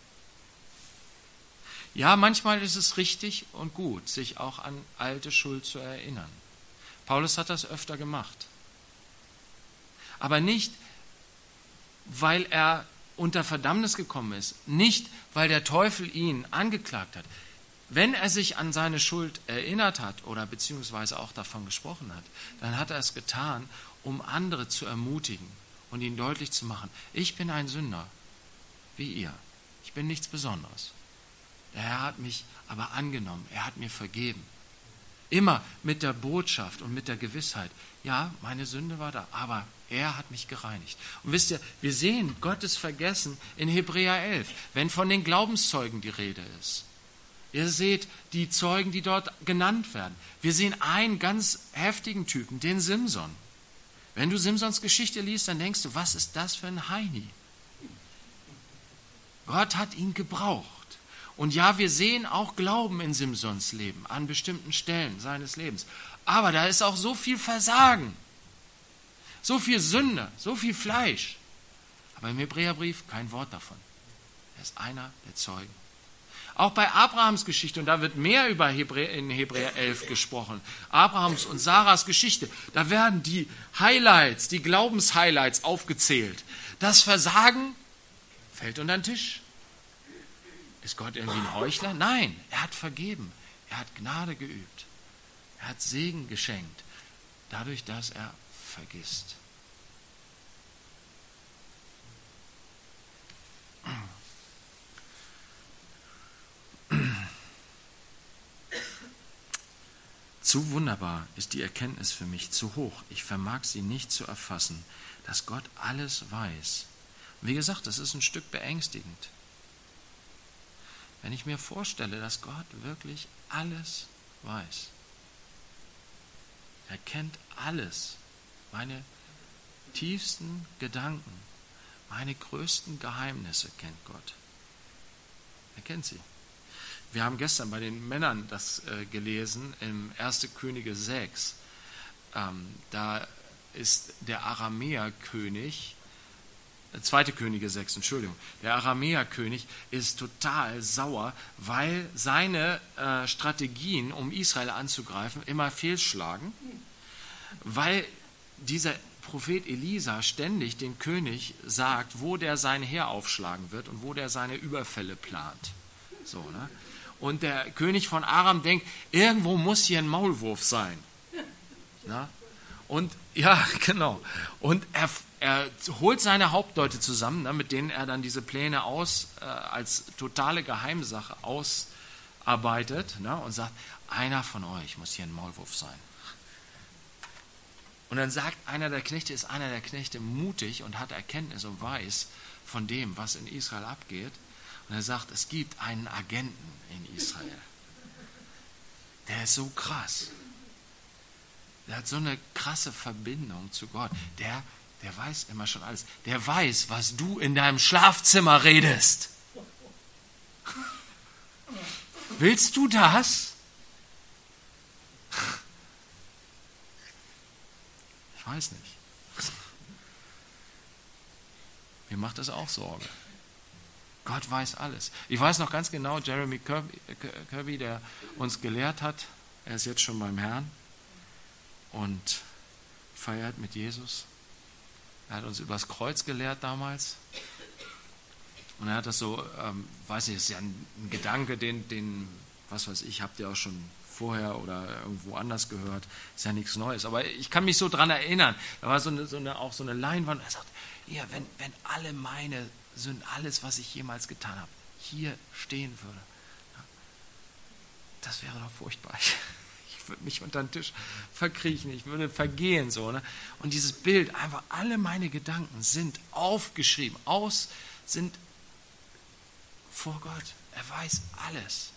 Ja, manchmal ist es richtig und gut, sich auch an alte Schuld zu erinnern. Paulus hat das öfter gemacht. Aber nicht, weil er unter Verdammnis gekommen ist. Nicht, weil der Teufel ihn angeklagt hat. Wenn er sich an seine Schuld erinnert hat oder beziehungsweise auch davon gesprochen hat, dann hat er es getan, um andere zu ermutigen und ihnen deutlich zu machen, ich bin ein Sünder, wie ihr. Ich bin nichts Besonderes. Der Herr hat mich aber angenommen, er hat mir vergeben. Immer mit der Botschaft und mit der Gewissheit, ja, meine Sünde war da, aber er hat mich gereinigt. Und wisst ihr, wir sehen Gottes Vergessen in Hebräer elf, wenn von den Glaubenszeugen die Rede ist. Ihr seht die Zeugen, die dort genannt werden. Wir sehen einen ganz heftigen Typen, den Simson. Wenn du Simsons Geschichte liest, dann denkst du, was ist das für ein Heini? Gott hat ihn gebraucht. Und ja, wir sehen auch Glauben in Simsons Leben, an bestimmten Stellen seines Lebens. Aber da ist auch so viel Versagen, so viel Sünde, so viel Fleisch. Aber im Hebräerbrief kein Wort davon. Er ist einer der Zeugen. Auch bei Abrahams Geschichte, und da wird mehr über Hebrä- in Hebräer elf gesprochen, Abrahams und Sarahs Geschichte, da werden die Highlights, die Glaubenshighlights aufgezählt. Das Versagen fällt unter den Tisch. Ist Gott irgendwie ein Heuchler? Nein, er hat vergeben. Er hat Gnade geübt. Er hat Segen geschenkt, dadurch, dass er vergisst. Zu wunderbar ist die Erkenntnis für mich, zu hoch. Ich vermag sie nicht zu erfassen, dass Gott alles weiß. Und wie gesagt, das ist ein Stück beängstigend. wenn ich mir vorstelle, dass Gott wirklich alles weiß. Er kennt alles, meine tiefsten Gedanken, meine größten Geheimnisse kennt Gott. Er kennt sie. Wir haben gestern bei den Männern das äh, gelesen, im ersten Könige sechs. Ähm, da ist der Aramäerkönig, äh, zweite Könige sechs, Entschuldigung, der Aramäerkönig ist total sauer, weil seine äh, Strategien, um Israel anzugreifen, immer fehlschlagen, weil dieser Prophet Elisa ständig den König sagt, wo der sein Heer aufschlagen wird und wo der seine Überfälle plant. So, ne? Und der König von Aram denkt, irgendwo muss hier ein Maulwurf sein. Na? Und ja, genau. Und er, er holt seine Hauptleute zusammen, ne, mit denen er dann diese Pläne aus, äh, als totale Geheimsache ausarbeitet, ne, und sagt, einer von euch muss hier ein Maulwurf sein. Und dann sagt einer der Knechte, ist einer der Knechte mutig und hat Erkenntnis und weiß von dem, was in Israel abgeht. Und er sagt, es gibt einen Agenten in Israel. Der ist so krass. Der hat so eine krasse Verbindung zu Gott. Der, der weiß immer schon alles. Der weiß, was du in deinem Schlafzimmer redest. Willst du das? Ich weiß nicht. Mir macht das auch Sorge. Gott weiß alles. Ich weiß noch ganz genau, Jeremy Kirby, Kirby, der uns gelehrt hat, er ist jetzt schon beim Herrn und feiert mit Jesus. Er hat uns übers Kreuz gelehrt damals. Und er hat das so, ähm, weiß nicht, das ist ja ein, ein Gedanke, den, den, was weiß ich, habt ihr auch schon vorher oder irgendwo anders gehört. Ist ja nichts Neues. Aber ich kann mich so dran erinnern. Da war so eine, so eine, auch so eine Leinwand. Er sagt, ja, wenn, wenn alle meine Sünden, alles, was ich jemals getan habe, hier stehen würde, das wäre doch furchtbar. Ich würde mich unter den Tisch verkriechen, ich würde vergehen. So, ne? Und dieses Bild, einfach alle meine Gedanken sind aufgeschrieben, aus, sind vor Gott. Er weiß alles.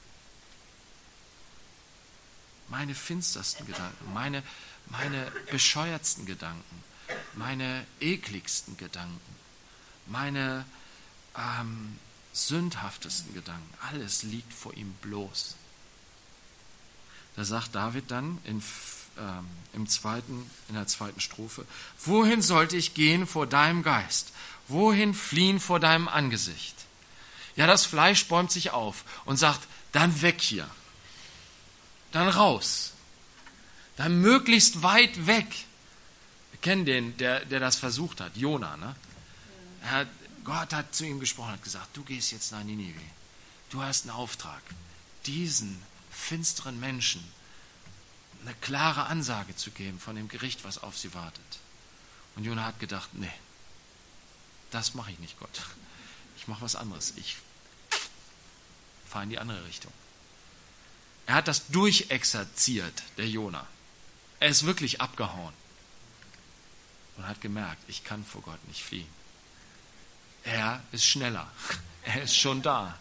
Meine finstersten Gedanken, meine, meine bescheuertsten Gedanken, meine ekligsten Gedanken, meine ähm, sündhaftesten Gedanken, alles liegt vor ihm bloß. Da sagt David dann in, ähm, im zweiten, in der zweiten Strophe, wohin sollte ich gehen vor deinem Geist? Wohin fliehen vor deinem Angesicht? Ja, das Fleisch bäumt sich auf und sagt, dann weg hier. Dann raus. Dann möglichst weit weg. Wir kennen den, der, der das versucht hat, Jona. Ne? Er hat, Gott hat zu ihm gesprochen, hat gesagt, du gehst jetzt nach Ninive. Du hast einen Auftrag, diesen finsteren Menschen eine klare Ansage zu geben von dem Gericht, was auf sie wartet. Und Jona hat gedacht, nee, das mache ich nicht, Gott. Ich mache was anderes. Ich fahre in die andere Richtung. Er hat das durchexerziert, der Jona. Er ist wirklich abgehauen und hat gemerkt, ich kann vor Gott nicht fliehen. Er ist schneller. Er ist schon da.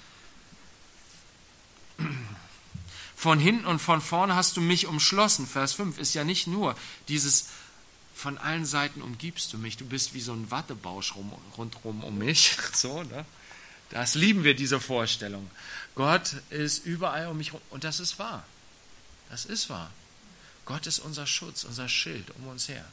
Von hinten und von vorne hast du mich umschlossen. Vers fünf ist ja nicht nur dieses, von allen Seiten umgibst du mich. Du bist wie so ein Wattebausch rum, rundherum um mich. So, ne? Das lieben wir, diese Vorstellung. Gott ist überall um mich herum. Und das ist wahr. Das ist wahr. Gott ist unser Schutz, unser Schild um uns her.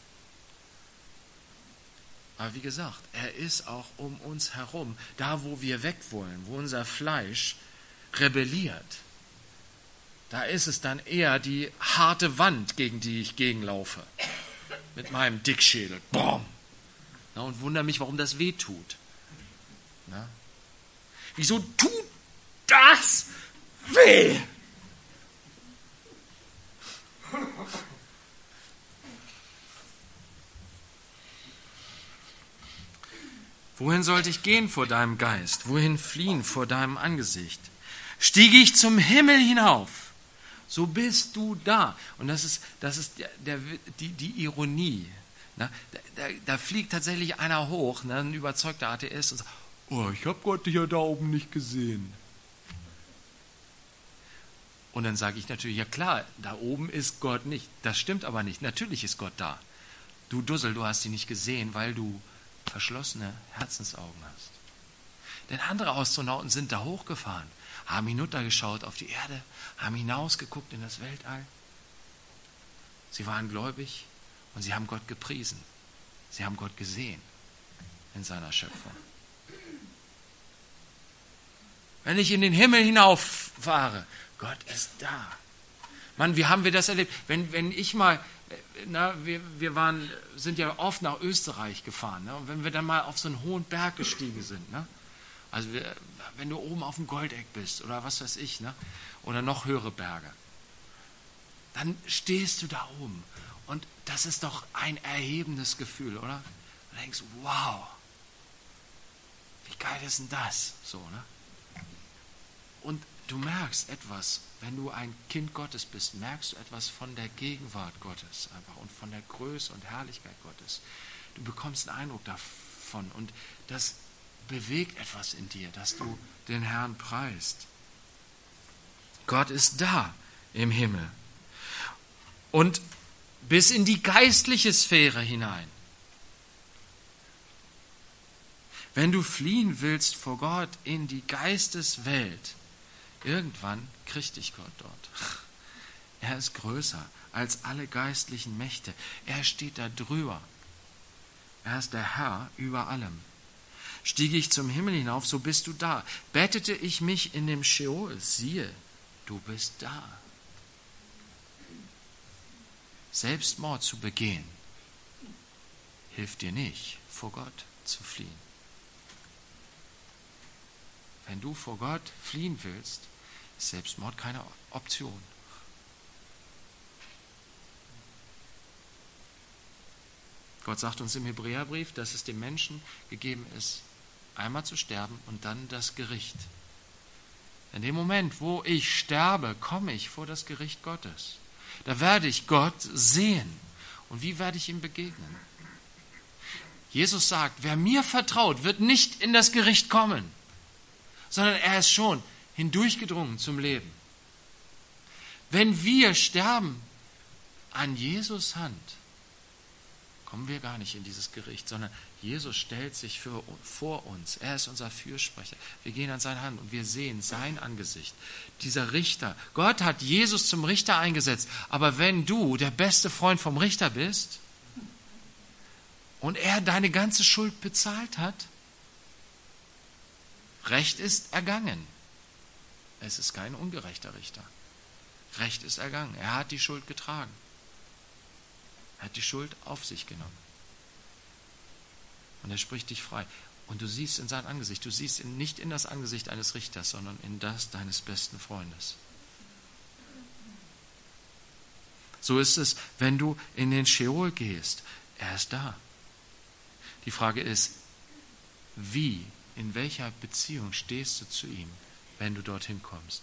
Aber wie gesagt, er ist auch um uns herum. Da, wo wir weg wollen, wo unser Fleisch rebelliert. Da ist es dann eher die harte Wand, gegen die ich gegenlaufe. Mit meinem Dickschädel. Boom. Na, und wundere mich, warum das weh tut. Na? Wieso tut das weh? Wohin sollte ich gehen vor deinem Geist? Wohin fliehen vor deinem Angesicht? Stiege ich zum Himmel hinauf, so bist du da. Und das ist, das ist der, der, die, die Ironie. Na, da, da fliegt tatsächlich einer hoch, ne, ein überzeugter Atheist, und sagt, oh, ich habe Gott ja da oben nicht gesehen. Und dann sage ich natürlich, ja klar, da oben ist Gott nicht. Das stimmt aber nicht. Natürlich ist Gott da. Du Dussel, du hast ihn nicht gesehen, weil du verschlossene Herzensaugen hast. Denn andere Astronauten sind da hochgefahren, haben hinuntergeschaut auf die Erde, haben hinausgeguckt in das Weltall. Sie waren gläubig und sie haben Gott gepriesen. Sie haben Gott gesehen in seiner Schöpfung. Wenn ich in den Himmel hinauffahre, Gott ist da. Mann, wie haben wir das erlebt? Wenn, wenn ich mal, na, wir, wir waren, sind ja oft nach Österreich gefahren, ne? Und wenn wir dann mal auf so einen hohen Berg gestiegen sind, ne? Also wir, wenn du oben auf dem Goldeck bist oder was weiß ich, ne? Oder noch höhere Berge, dann stehst du da oben und das ist doch ein erhebendes Gefühl, oder? Du denkst, wow, wie geil ist denn das? So, ne? Und du merkst etwas, wenn du ein Kind Gottes bist, merkst du etwas von der Gegenwart Gottes einfach und von der Größe und Herrlichkeit Gottes. Du bekommst einen Eindruck davon und das bewegt etwas in dir, dass du den Herrn preist. Gott ist da im Himmel. Und bis in die geistliche Sphäre hinein. Wenn du fliehen willst vor Gott in die Geisteswelt, irgendwann kriegt dich Gott dort. Er ist größer als alle geistlichen Mächte. Er steht da drüber. Er ist der Herr über allem. Stiege ich zum Himmel hinauf, so bist du da. Bettete ich mich in dem Scheol, siehe, du bist da. Selbstmord zu begehen, hilft dir nicht, vor Gott zu fliehen. Wenn du vor Gott fliehen willst, ist Selbstmord keine Option. Gott sagt uns im Hebräerbrief, dass es dem Menschen gegeben ist, einmal zu sterben und dann das Gericht. In dem Moment, wo ich sterbe, komme ich vor das Gericht Gottes. Da werde ich Gott sehen. Und wie werde ich ihm begegnen? Jesus sagt, wer mir vertraut, wird nicht in das Gericht kommen, sondern er ist schon hindurchgedrungen zum Leben. Wenn wir sterben an Jesus Hand, kommen wir gar nicht in dieses Gericht, sondern Jesus stellt sich für, vor uns. Er ist unser Fürsprecher. Wir gehen an seine Hand und wir sehen sein Angesicht. Dieser Richter, Gott hat Jesus zum Richter eingesetzt. Aber wenn du der beste Freund vom Richter bist und er deine ganze Schuld bezahlt hat, Recht ist ergangen. Es ist kein ungerechter Richter. Recht ist ergangen. Er hat die Schuld getragen. Er hat die Schuld auf sich genommen. Und er spricht dich frei. Und du siehst in sein Angesicht, du siehst nicht in das Angesicht eines Richters, sondern in das deines besten Freundes. So ist es, wenn du in den Scheol gehst. Er ist da. Die Frage ist, wie, in welcher Beziehung stehst du zu ihm, wenn du dorthin kommst?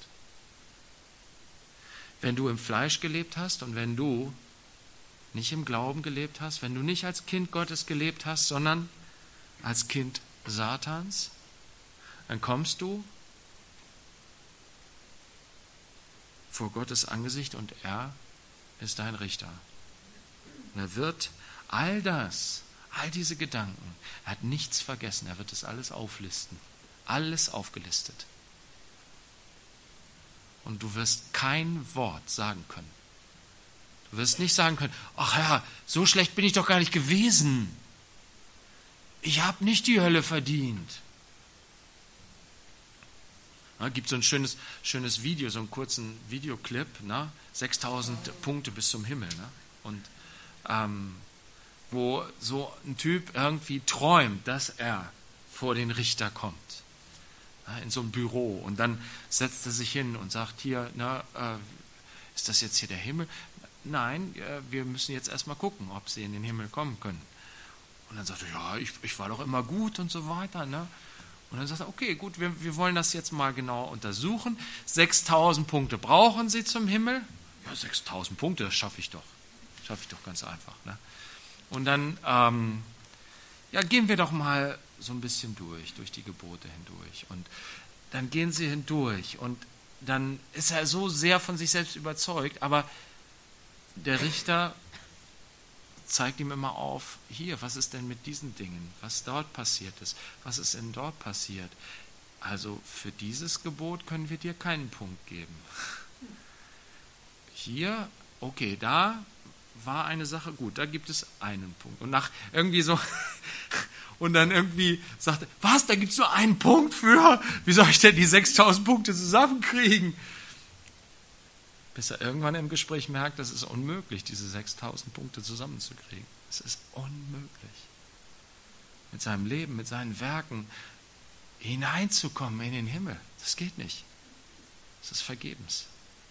Wenn du im Fleisch gelebt hast und wenn du nicht im Glauben gelebt hast, wenn du nicht als Kind Gottes gelebt hast, sondern als Kind Satans, dann kommst du vor Gottes Angesicht und er ist dein Richter. Und er wird all das, all diese Gedanken, er hat nichts vergessen, er wird das alles auflisten, alles aufgelistet. Und du wirst kein Wort sagen können. Du wirst nicht sagen können, ach Herr, so schlecht bin ich doch gar nicht gewesen. Ich habe nicht die Hölle verdient. Es gibt so ein schönes, schönes Video, so einen kurzen Videoclip, ne? sechstausend Punkte bis zum Himmel. Ne? Und ähm, wo so ein Typ irgendwie träumt, dass er vor den Richter kommt. Ne? In so einem Büro. Und dann setzt er sich hin und sagt, hier, na, äh, ist das jetzt hier der Himmel? Nein, äh, wir müssen jetzt erstmal gucken, ob sie in den Himmel kommen können. Und dann sagt er, ja, ich, ich war doch immer gut und so weiter. Ne? Und dann sagt er, okay, gut, wir, wir wollen das jetzt mal genau untersuchen. sechstausend Punkte brauchen Sie zum Himmel? Ja, sechstausend Punkte, das schaffe ich doch. Schaffe ich doch ganz einfach. Ne? Und dann ähm, ja, gehen wir doch mal so ein bisschen durch, durch die Gebote hindurch. Und dann gehen Sie hindurch und dann ist er so sehr von sich selbst überzeugt, aber der Richter zeigt ihm immer auf, hier, was ist denn mit diesen Dingen, was dort passiert ist, was ist denn dort passiert. Also für dieses Gebot können wir dir keinen Punkt geben. Hier, okay, da war eine Sache gut, da gibt es einen Punkt. Und nach irgendwie so, und dann irgendwie sagte, was, da gibt es nur einen Punkt für? Wie soll ich denn die sechstausend Punkte zusammenkriegen? Bis er irgendwann im Gespräch merkt, das ist unmöglich, diese sechstausend Punkte zusammenzukriegen. Es ist unmöglich. Mit seinem Leben, mit seinen Werken hineinzukommen in den Himmel. Das geht nicht. Das ist vergebens.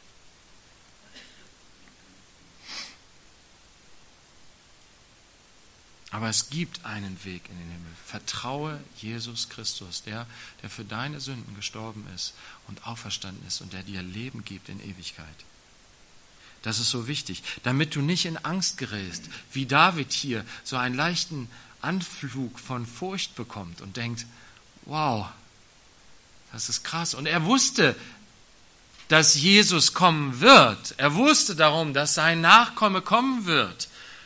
Aber es gibt einen Weg in den Himmel. Vertraue Jesus Christus, der, der für deine Sünden gestorben ist und auferstanden ist und der dir Leben gibt in Ewigkeit. Das ist so wichtig, damit du nicht in Angst gerätst, wie David hier so einen leichten Anflug von Furcht bekommt und denkt, wow, das ist krass. Und er wusste, dass Jesus kommen wird. Er wusste darum, dass sein Nachkomme kommen wird.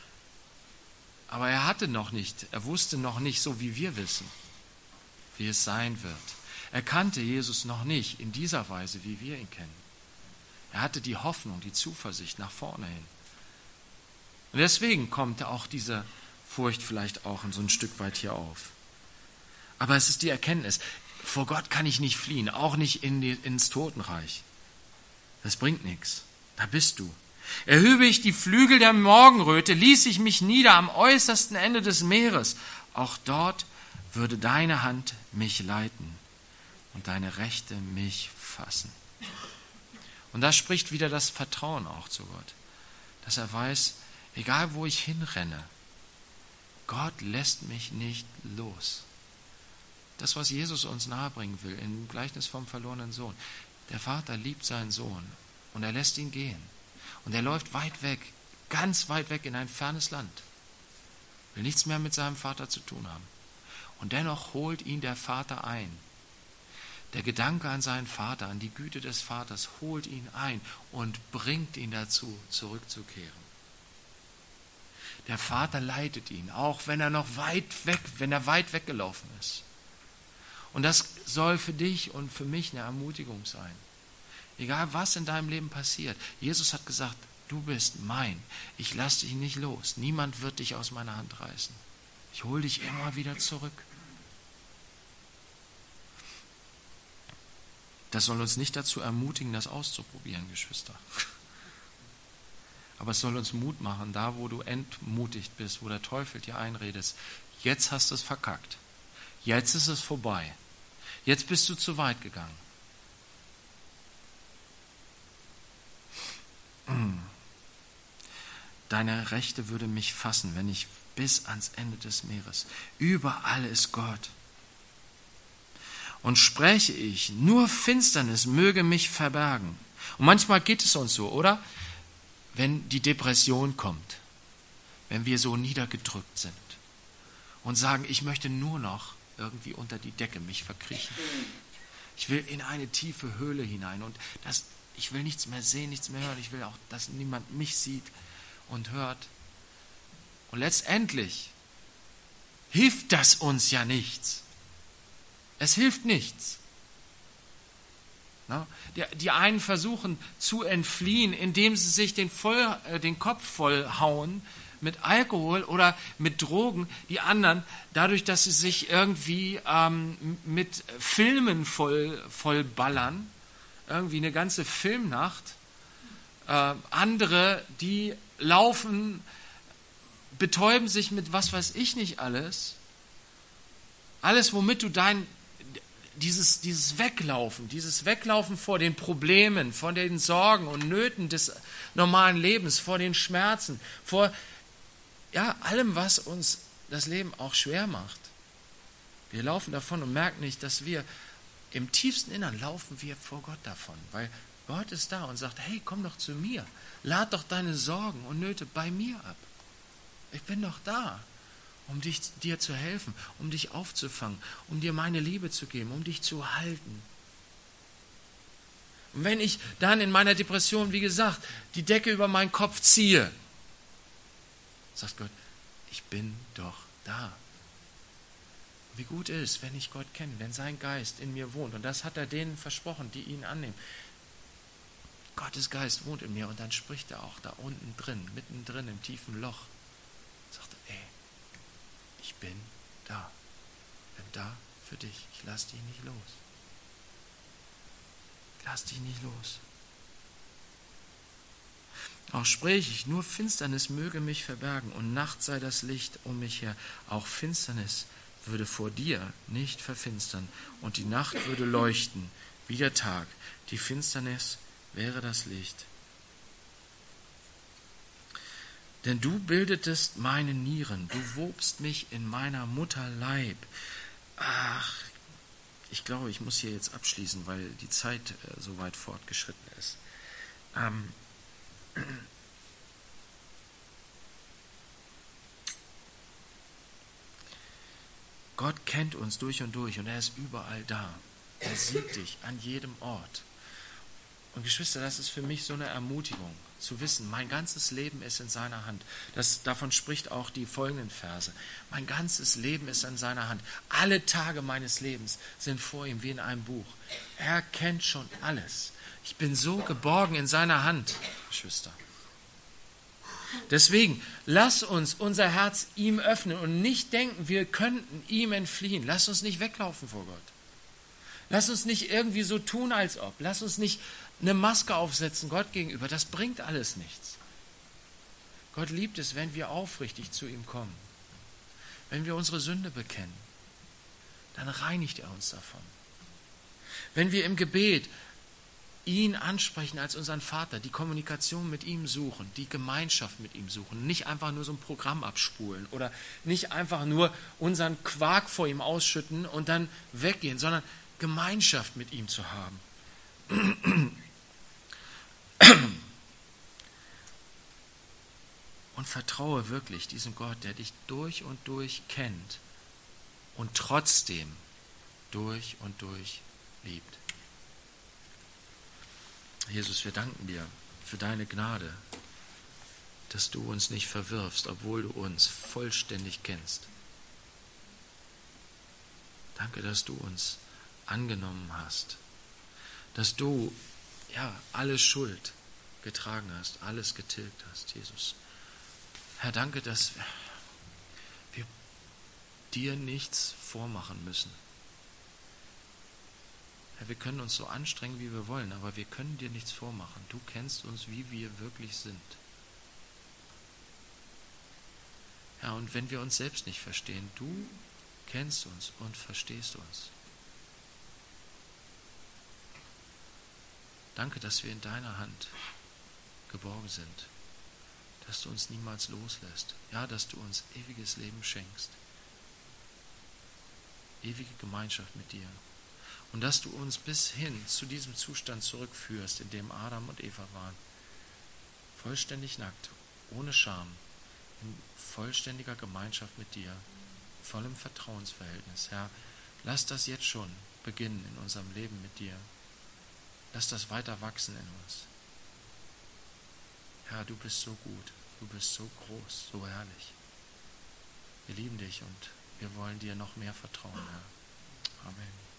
Aber er hatte noch nicht, er wusste noch nicht, so wie wir wissen, wie es sein wird. Er kannte Jesus noch nicht in dieser Weise, wie wir ihn kennen. Er hatte die Hoffnung, die Zuversicht nach vorne hin. Und deswegen kommt auch diese Furcht vielleicht auch so ein Stück weit hier auf. Aber es ist die Erkenntnis, vor Gott kann ich nicht fliehen, auch nicht in die, ins Totenreich. Das bringt nichts, da bist du. Erhöbe ich die Flügel der Morgenröte, ließ ich mich nieder am äußersten Ende des Meeres. Auch dort würde deine Hand mich leiten und deine Rechte mich fassen. Und da spricht wieder das Vertrauen auch zu Gott, dass er weiß, egal wo ich hinrenne, Gott lässt mich nicht los. Das, was Jesus uns nahebringen will, im Gleichnis vom verlorenen Sohn. Der Vater liebt seinen Sohn und er lässt ihn gehen. Und er läuft weit weg, ganz weit weg in ein fernes Land. Will nichts mehr mit seinem Vater zu tun haben. Und dennoch holt ihn der Vater ein. Der Gedanke an seinen Vater, an die Güte des Vaters, holt ihn ein und bringt ihn dazu, zurückzukehren. Der Vater leitet ihn, auch wenn er noch weit weg, wenn er weit weggelaufen ist. Und das soll für dich und für mich eine Ermutigung sein. Egal was in deinem Leben passiert. Jesus hat gesagt, du bist mein. Ich lasse dich nicht los. Niemand wird dich aus meiner Hand reißen. Ich hole dich immer wieder zurück. Das soll uns nicht dazu ermutigen, das auszuprobieren, Geschwister. Aber es soll uns Mut machen, da wo du entmutigt bist, wo der Teufel dir einredet. Jetzt hast du es verkackt. Jetzt ist es vorbei. Jetzt bist du zu weit gegangen. Deine Rechte würde mich fassen, wenn ich bis ans Ende des Meeres. Überall ist Gott. Und spreche ich, nur Finsternis möge mich verbergen. Und manchmal geht es uns so, oder? Wenn die Depression kommt, wenn wir so niedergedrückt sind und sagen, ich möchte nur noch irgendwie unter die Decke mich verkriechen. Ich will in eine tiefe Höhle hinein und das, ich will nichts mehr sehen, nichts mehr hören. Ich will auch, dass niemand mich sieht und hört. Und letztendlich hilft das uns ja nichts. Es hilft nichts. Na, die, die einen versuchen zu entfliehen, indem sie sich den, voll, äh, den Kopf vollhauen mit Alkohol oder mit Drogen. Die anderen, dadurch, dass sie sich irgendwie ähm, mit Filmen voll, voll ballern, irgendwie eine ganze Filmnacht. Äh, andere, die laufen, betäuben sich mit was weiß ich nicht alles. Alles, womit du dein Dieses, dieses Weglaufen, dieses Weglaufen vor den Problemen, vor den Sorgen und Nöten des normalen Lebens, vor den Schmerzen, vor ja, allem, was uns das Leben auch schwer macht. Wir laufen davon und merken nicht, dass wir im tiefsten Innern laufen wir vor Gott davon, weil Gott ist da und sagt, hey, komm doch zu mir, lad doch deine Sorgen und Nöte bei mir ab. Ich bin doch da, um dich, dir zu helfen, um dich aufzufangen, um dir meine Liebe zu geben, um dich zu halten. Und wenn ich dann in meiner Depression, wie gesagt, die Decke über meinen Kopf ziehe, sagt Gott, ich bin doch da. Wie gut ist, wenn ich Gott kenne, wenn sein Geist in mir wohnt. Und das hat er denen versprochen, die ihn annehmen. Gottes Geist wohnt in mir und dann spricht er auch da unten drin, mittendrin im tiefen Loch. Sagt er, ey, ich bin da. Bin da für dich. Ich lass dich nicht los. Ich lass dich nicht los. Auch spräche ich, nur Finsternis möge mich verbergen und Nacht sei das Licht um mich her. Auch Finsternis würde vor dir nicht verfinstern und die Nacht würde leuchten wie der Tag. Die Finsternis wäre das Licht. Denn du bildetest meine Nieren, du wobst mich in meiner Mutter Leib. Ach, ich glaube, ich muss hier jetzt abschließen, weil die Zeit äh, so weit fortgeschritten ist. Ähm, Gott kennt uns durch und durch und er ist überall da. Er sieht dich an jedem Ort. Und Geschwister, das ist für mich so eine Ermutigung, zu wissen, mein ganzes Leben ist in seiner Hand. Das, davon spricht auch die folgenden Verse. Mein ganzes Leben ist in seiner Hand. Alle Tage meines Lebens sind vor ihm wie in einem Buch. Er kennt schon alles. Ich bin so geborgen in seiner Hand, Geschwister. Deswegen, lass uns unser Herz ihm öffnen und nicht denken, wir könnten ihm entfliehen. Lass uns nicht weglaufen vor Gott. Lass uns nicht irgendwie so tun, als ob. Lass uns nicht eine Maske aufsetzen Gott gegenüber. Das bringt alles nichts. Gott liebt es, wenn wir aufrichtig zu ihm kommen. Wenn wir unsere Sünde bekennen, dann reinigt er uns davon. Wenn wir im Gebet ihn ansprechen als unseren Vater, die Kommunikation mit ihm suchen, die Gemeinschaft mit ihm suchen, nicht einfach nur so ein Programm abspulen oder nicht einfach nur unseren Quark vor ihm ausschütten und dann weggehen, sondern Gemeinschaft mit ihm zu haben. Und vertraue wirklich diesem Gott, der dich durch und durch kennt und trotzdem durch und durch liebt. Jesus, wir danken dir für deine Gnade, dass du uns nicht verwirfst, obwohl du uns vollständig kennst. Danke, dass du uns angenommen hast, dass du ja alle Schuld getragen hast, alles getilgt hast, Jesus. Herr, danke, dass wir dir nichts vormachen müssen. Herr, wir können uns so anstrengen, wie wir wollen, aber wir können dir nichts vormachen. Du kennst uns, wie wir wirklich sind. Herr, und wenn wir uns selbst nicht verstehen, du kennst uns und verstehst uns. Danke, dass wir in deiner Hand geborgen sind, dass du uns niemals loslässt, ja, dass du uns ewiges Leben schenkst, ewige Gemeinschaft mit dir und dass du uns bis hin zu diesem Zustand zurückführst, in dem Adam und Eva waren, vollständig nackt, ohne Scham, in vollständiger Gemeinschaft mit dir, vollem Vertrauensverhältnis. Herr, lass das jetzt schon beginnen in unserem Leben mit dir. Lass das weiter wachsen in uns. Herr, du bist so gut, du bist so groß, so herrlich. Wir lieben dich und wir wollen dir noch mehr vertrauen, Herr. Amen.